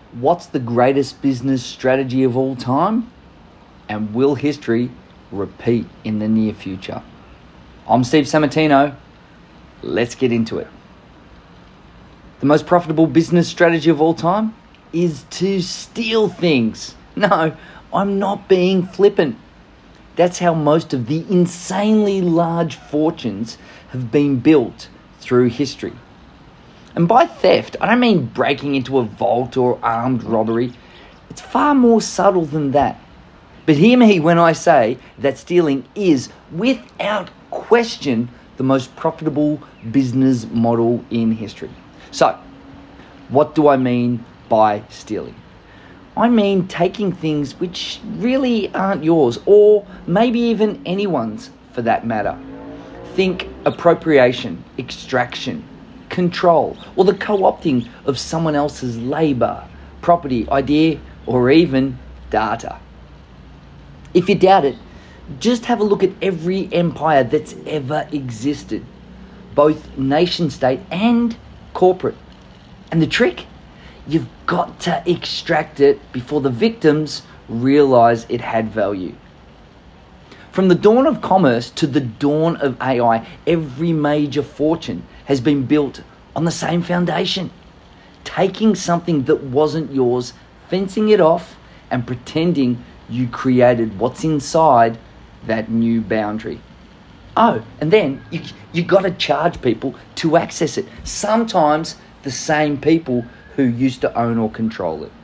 What's the greatest business strategy of all time? And will history repeat in the near future? I'm Steve Sammartino. Let's get into it. The most profitable business strategy of all time is to steal things. No, I'm not being flippant. That's how most of the insanely large fortunes have been built through history. And by theft, I don't mean breaking into a vault or armed robbery. It's far more subtle than that. But hear me when I say that stealing is, without question, the most profitable business model in history. So, what do I mean by stealing? I mean taking things which really aren't yours, or maybe even anyone's for that matter. Think appropriation, extraction, control, or the co-opting of someone else's labour, property, idea, or even data. If you doubt it, just have a look at every empire that's ever existed, both nation-state and corporate. And the trick? You've got to extract it before the victims realise it had value. From the dawn of commerce to the dawn of AI, every major fortune has been built on the same foundation. Taking something that wasn't yours, fencing it off, and pretending you created what's inside that new boundary. Oh, and then you got to charge people to access it. Sometimes the same people who used to own or control it.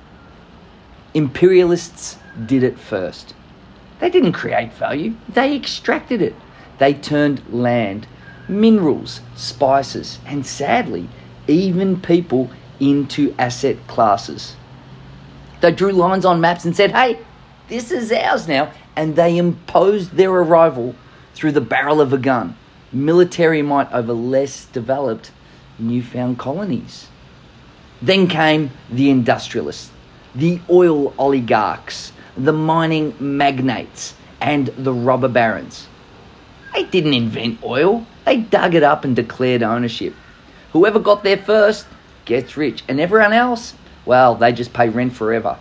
Imperialists did it first. They didn't create value, they extracted it. They turned land, minerals, spices, and sadly, even people into asset classes. They drew lines on maps and said, hey, this is ours now, and they imposed their arrival through the barrel of a gun, military might over less developed newfound colonies. Then came the industrialists, the oil oligarchs, the mining magnates, and the robber barons. They didn't invent oil. They dug it up and declared ownership. Whoever got there first gets rich, and everyone else, well, they just pay rent forever.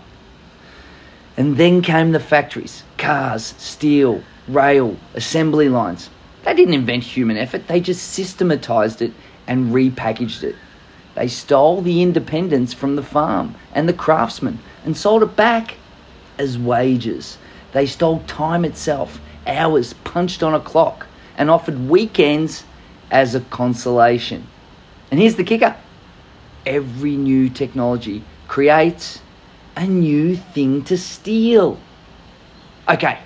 And then came the factories, cars, steel, rail, assembly lines. They didn't invent human effort. They just systematized it and repackaged it. They stole the independence from the farm and the craftsman and sold it back as wages. They stole time itself, hours punched on a clock, and offered weekends as a consolation. And here's the kicker. Every new technology creates a new thing to steal. Okay,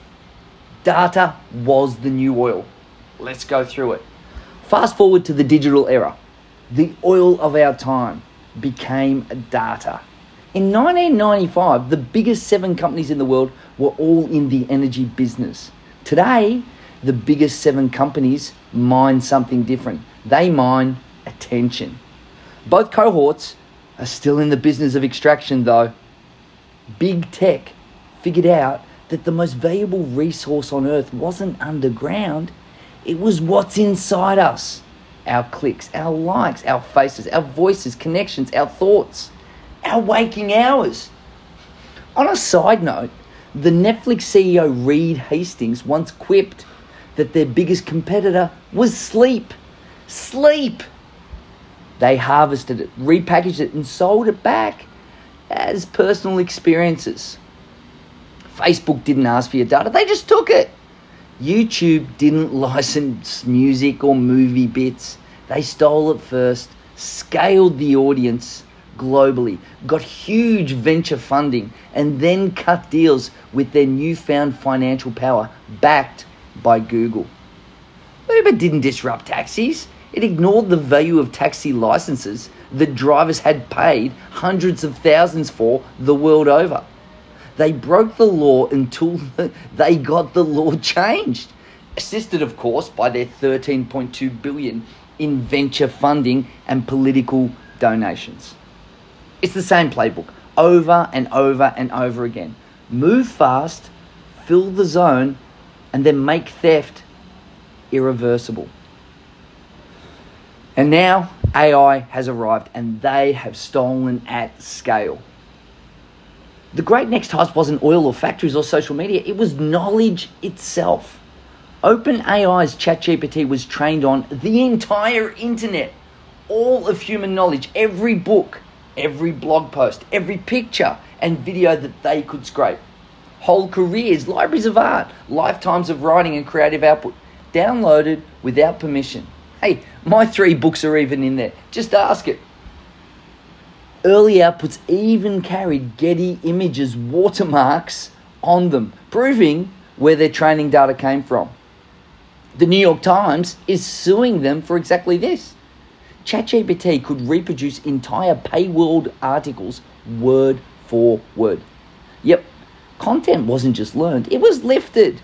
data was the new oil. Let's go through it. Fast forward to the digital era. The oil of our time became data. In 1995, the biggest 7 companies in the world were all in the energy business. Today, the biggest 7 companies mine something different. They mine attention. Both cohorts are still in the business of extraction though. Big tech figured out that the most valuable resource on earth wasn't underground, it was what's inside us. Our clicks, our likes, our faces, our voices, connections, our thoughts, our waking hours. On a side note, the Netflix CEO Reed Hastings once quipped that their biggest competitor was sleep. Sleep! They harvested it, repackaged it, and sold it back as personal experiences. Facebook didn't ask for your data, they just took it. YouTube didn't license music or movie bits. They stole it first, scaled the audience globally, got huge venture funding, and then cut deals with their newfound financial power backed by Google. Uber didn't disrupt taxis. It ignored the value of taxi licenses that drivers had paid hundreds of thousands for the world over. They broke the law until they got the law changed, assisted, of course, by their $13.2 billion in venture funding and political donations. It's the same playbook, over and over and over again. Move fast, fill the zone, and then make theft irreversible. And now, AI has arrived and they have stolen at scale. The great next heist wasn't oil or factories or social media, it was knowledge itself. OpenAI's ChatGPT was trained on the entire internet, all of human knowledge, every book, every blog post, every picture and video that they could scrape. Whole careers, libraries of art, lifetimes of writing and creative output, downloaded without permission. Hey, my 3 books are even in there. Just ask it. Early outputs even carried Getty Images watermarks on them, proving where their training data came from. The New York Times is suing them for exactly this. ChatGPT could reproduce entire paywalled articles word for word. Yep, content wasn't just learned, it was lifted.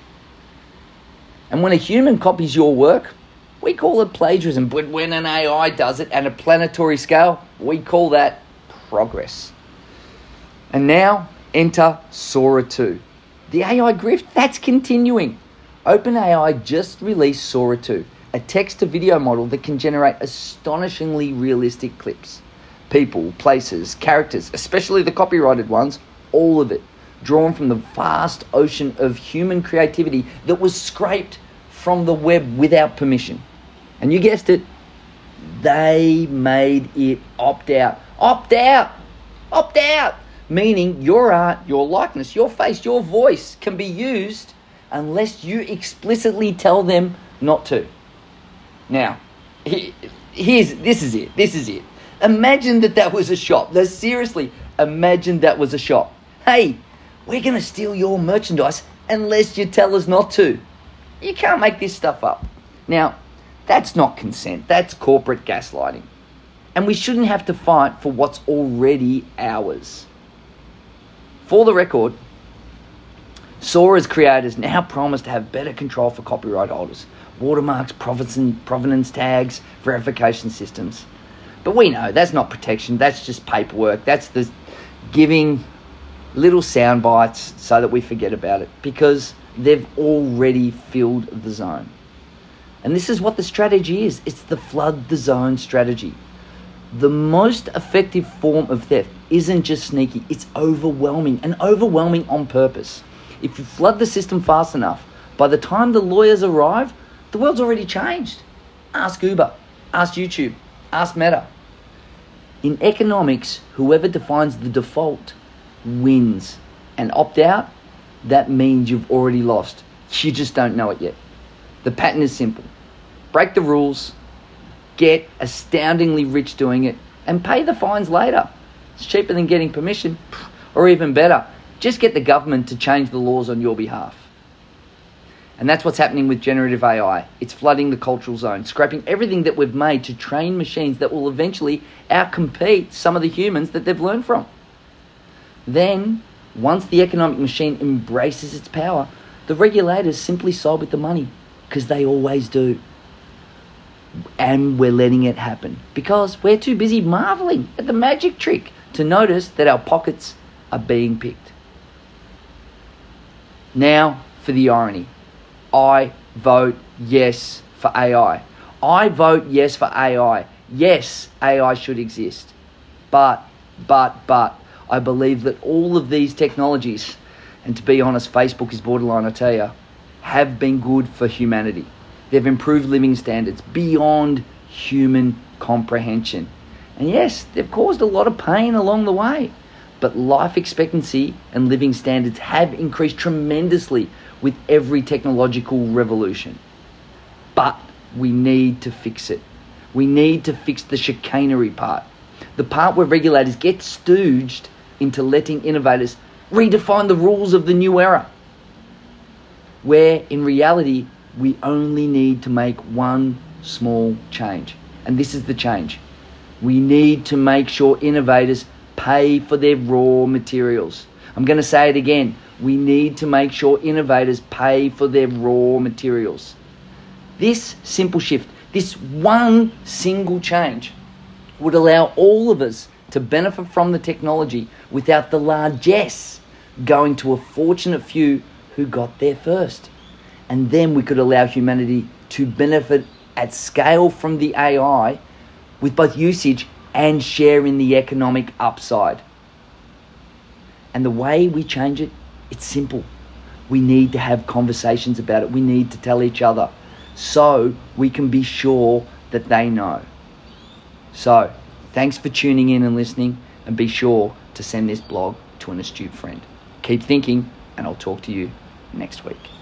And when a human copies your work, we call it plagiarism. But when an AI does it at a planetary scale, we call that progress. And now, enter Sora 2. The AI grift, that's continuing. OpenAI just released Sora 2, a text-to-video model that can generate astonishingly realistic clips. People, places, characters, especially the copyrighted ones, all of it, drawn from the vast ocean of human creativity that was scraped from the web without permission. And you guessed it, they made it opt out. Opt out! Opt out! Meaning your art, your likeness, your face, your voice can be used unless you explicitly tell them not to. Now, this is it. Imagine that was a shop. Seriously, imagine that was a shop. Hey, we're going to steal your merchandise unless you tell us not to. You can't make this stuff up. Now, that's not consent. That's corporate gaslighting. And we shouldn't have to fight for what's already ours. For the record, Sora's creators now promise to have better control for copyright holders. Watermarks, provenance tags, verification systems. But we know that's not protection. That's just paperwork. That's the giving little sound bites so that we forget about it. Because they've already filled the zone. And this is what the strategy is. It's the flood the zone strategy. The most effective form of theft isn't just sneaky, it's overwhelming, and overwhelming on purpose. If you flood the system fast enough, by the time the lawyers arrive, the world's already changed. Ask Uber, ask YouTube, ask Meta. In economics, whoever defines the default wins. And opt out, that means you've already lost. You just don't know it yet. The pattern is simple. Break the rules, get astoundingly rich doing it, and pay the fines later. It's cheaper than getting permission, or even better, just get the government to change the laws on your behalf. And that's what's happening with generative AI. It's flooding the cultural zone, scraping everything that we've made to train machines that will eventually outcompete some of the humans that they've learned from. Then, once the economic machine embraces its power, the regulators simply side with the money, because they always do. And we're letting it happen because we're too busy marveling at the magic trick to notice that our pockets are being picked. Now for the irony. I vote yes for AI. I vote yes for AI. Yes, AI should exist. But, I believe that all of these technologies, and to be honest, Facebook is borderline, I tell you, have been good for humanity. They've improved living standards beyond human comprehension. And yes, they've caused a lot of pain along the way. But life expectancy and living standards have increased tremendously with every technological revolution. But we need to fix it. We need to fix the chicanery part. The part where regulators get stooged into letting innovators redefine the rules of the new era. Where in reality, we only need to make one small change. And this is the change. We need to make sure innovators pay for their raw materials. I'm going to say it again. We need to make sure innovators pay for their raw materials. This simple shift, this one single change, would allow all of us to benefit from the technology without the largesse going to a fortunate few who got there first. And then we could allow humanity to benefit at scale from the AI with both usage and share in the economic upside. And the way we change it, it's simple. We need to have conversations about it. We need to tell each other so we can be sure that they know. So, thanks for tuning in and listening, and be sure to send this blog to an astute friend. Keep thinking, and I'll talk to you next week.